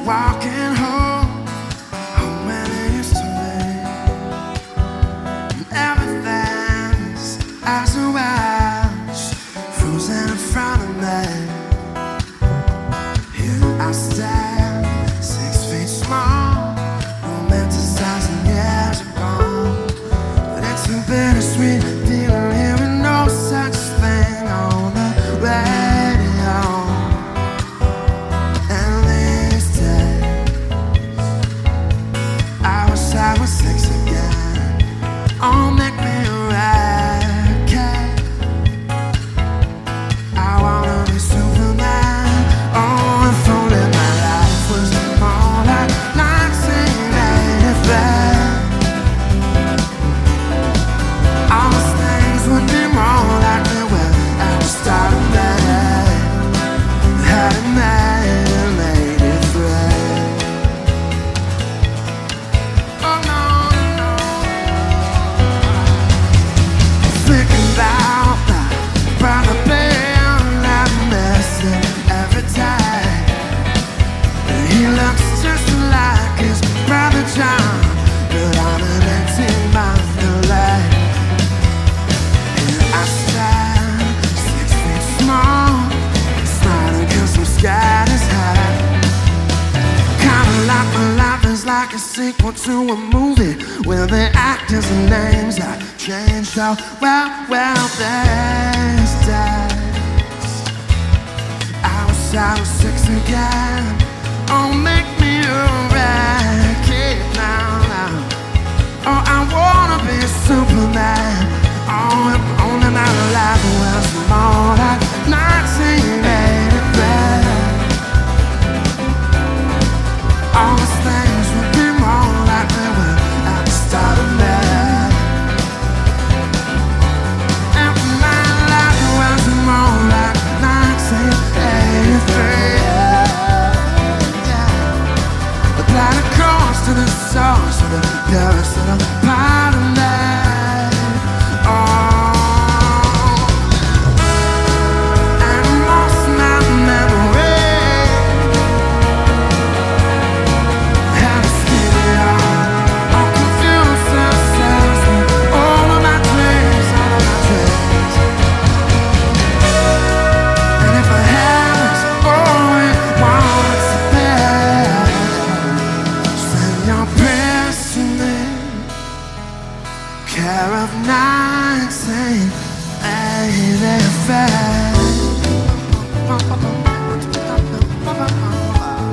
walking home, home when it used to be, and everything's as it was, frozen in front of me. Here I stand, 6 feet small, romanticizing years ago, but it's a bittersweet feeling hearing no such thing on the radio. And these days, I wish I was 6 again. Oh, make me a racket. I wanna be Superman. Oh, if only my life was more like 1985. All those things would be more like they were at the start of May. Had it made and made it free. Oh no, no. Thinking about that brother band I miss him every day. He looks just like his brother John, but I'm an 18-month delay. I stand 6 feet small, smiling 'cause I'm scared as hell. Kinda like my life is like a sequel to a movie where the actors and names have changed. So well, these days I wish I was 6 again. Oh, make me a racket now. Oh, I wanna be a Superman. Oh, if only my life was more like 1983. All these things would be more like they were at the start of May. If my life was more like 1983. Apply the course to the source of the purest little part of me. Care of 1985.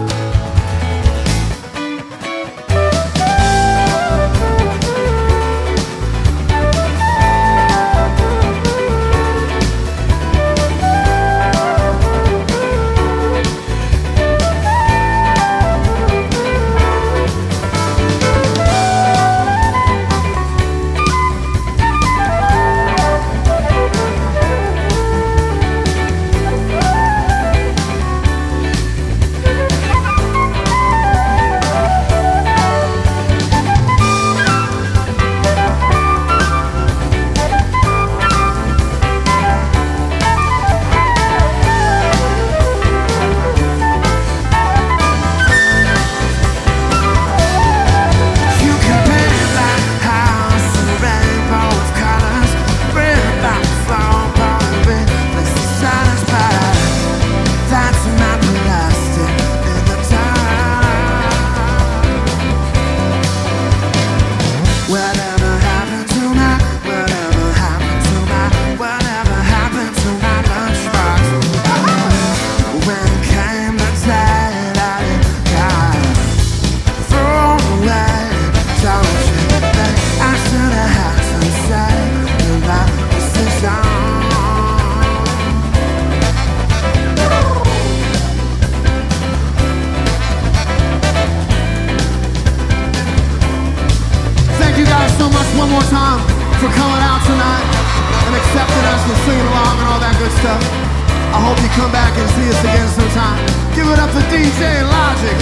One more time for coming out tonight and accepting us and singing along and all that good stuff. I hope you come back and see us again sometime. Give it up for DJ Logic.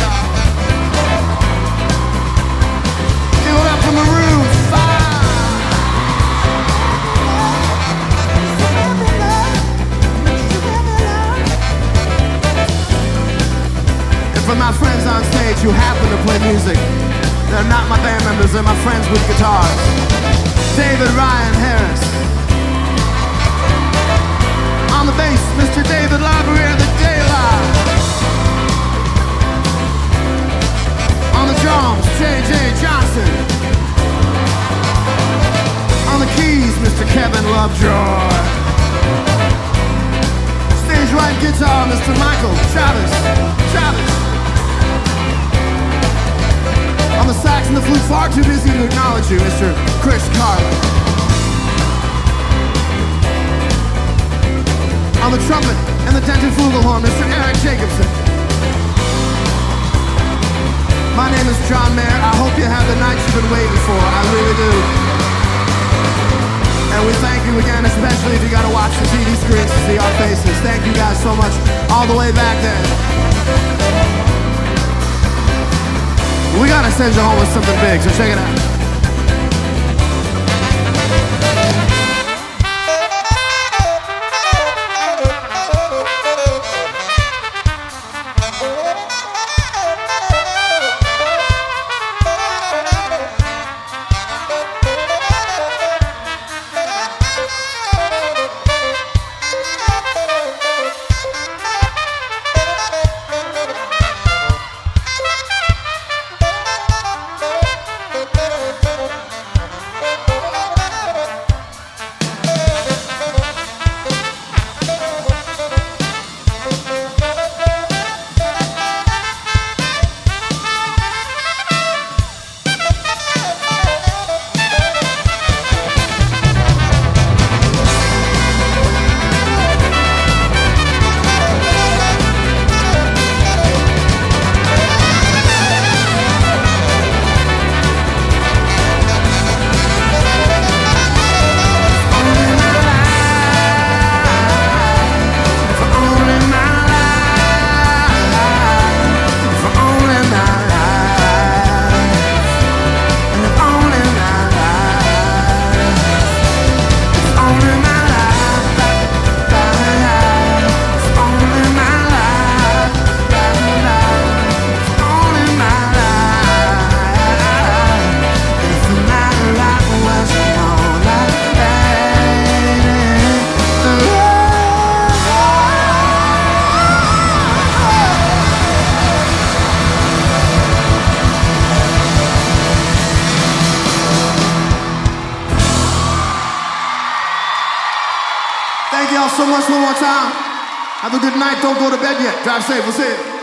Give it up for Maroon 5. For my friends on stage who happen to play music, they're not my band members, they're my friends with guitars. David Ryan Harris. On the bass, Mr. David Labrie, the Daylight. On the drums, J.J. Johnson. On the keys, Mr. Kevin Lovejoy. Stage right guitar, Mr. Michael Travis. On the sax and the flute, far too busy to acknowledge you, Mr. Chris Carlin. On the trumpet and the dented flugelhorn, Mr. Eric Jacobson. My name is John Mayer. I hope you have the night you've been waiting for. I really do. And we thank you again, especially if you gotta watch the TV screens to see our faces. Thank you guys so much, all the way back there. We gotta send you home with something big, so check it out. Thank y'all so much one more time. Have a good night. Don't go to bed yet. Drive safe. We'll see you.